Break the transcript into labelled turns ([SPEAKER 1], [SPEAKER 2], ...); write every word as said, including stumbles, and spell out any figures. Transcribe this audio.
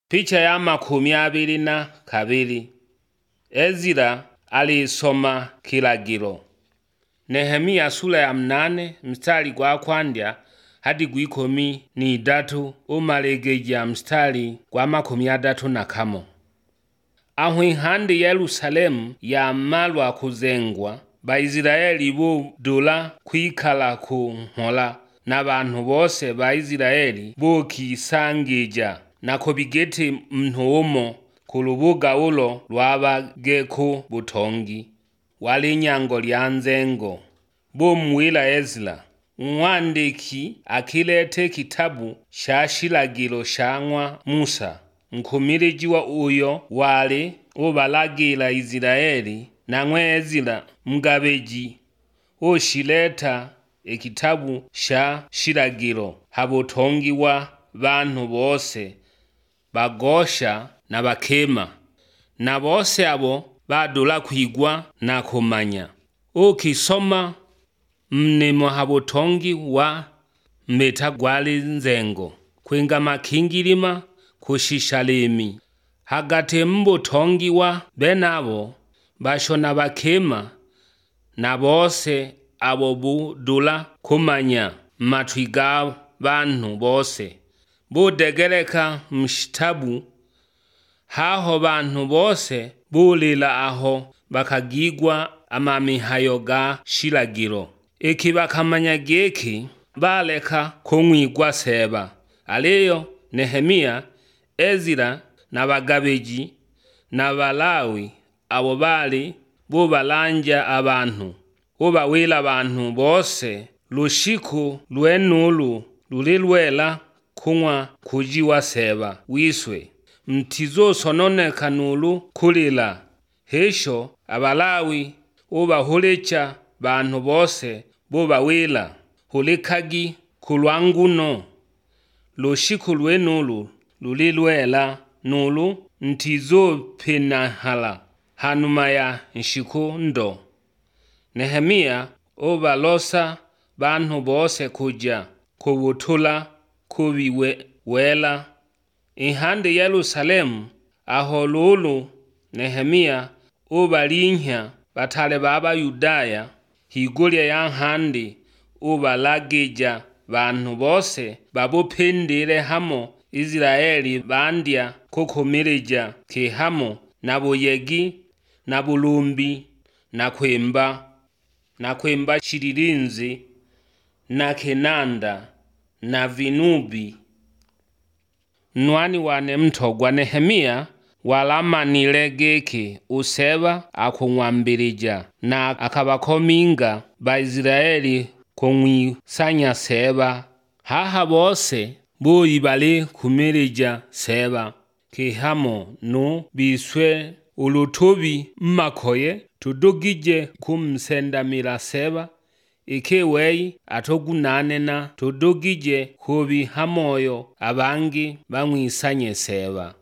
[SPEAKER 1] Picha ya makumi abiri na kabiri. Ezira alisoma kilagiro. Nehemia sura ya mnane mstari gwa kwandya hadi gw'ikumi ni idatu umalegeja mstari gwa makumi adatu na kamo. Aho ihande Yerusalemu yamalwa kuzengwa, Baisiraeli budula kwikala ku nhola n'abantu bose ba Isiraeli bokisangija nako bigete mntuomo ku rubuga ulo rwabageko butongi wali nyango lya nzengo bomwila Ezra umwandiki akilete kitabu sha shilagiro shangwa Musa nkumiriji wa uyo wali ubalagira Isiraeli nang'we Ezra mgabeji oshileta ekitabu sha shilagiro habutongi wa bantu bose bagosha na bakema na bose abo badula kwigwa na kumanya. Ukisoma mnemo habutongi wa meta gwali nzengo kwinga makingirima kushishalemi hagate mbutongi wa benabo bashona bakema na bose abo budula kumanya matwiga bantu bose budegereka mshitabu haho bantu bose bulila aho bakagigwa amamihayo ga shilagiro iki bakamanya geki baleka kumwigwa seba. Aliyo Nehemia, Ezira na bagabeji na Balawi abo bali bubalanja abantu ubawila abantu bose lushiku lwenulu lulilwela kunywa kujiwa seba wiswe mtizo sononeka nulu kulila hesho Abalawi ubahulecha bantu bose bubawila hulikagi kulwanguno lushiku lwenulu lulilwela nulu mtizo pinahala hanuma ya nshiku ndo. Nehemia ubalosa bantu bose kuja kubutula kubiwe wela ihande Yerusalemu aho lulu Nehemia ubalinhya batale baba Yudaya higulya ya handi ubalageja bantu bose babupindire hamo Israeli bandya kukumirija kihamo na buyegi na bulumbi na kwemba na kwemba chiririnzi na kenanda na vinubi. Nwani wane mtogwa Nehemia walamanile geki useba akung'wambirija na akabakominga Baisiraeli kumwisanya seba haha bose buyi bali kumirija seba kihamo nu biswe ulutubi mmakoye tudugije kumsendamira seba ikewei atogunanena tudugije kubi hamoyo abangi bamwisanye seba.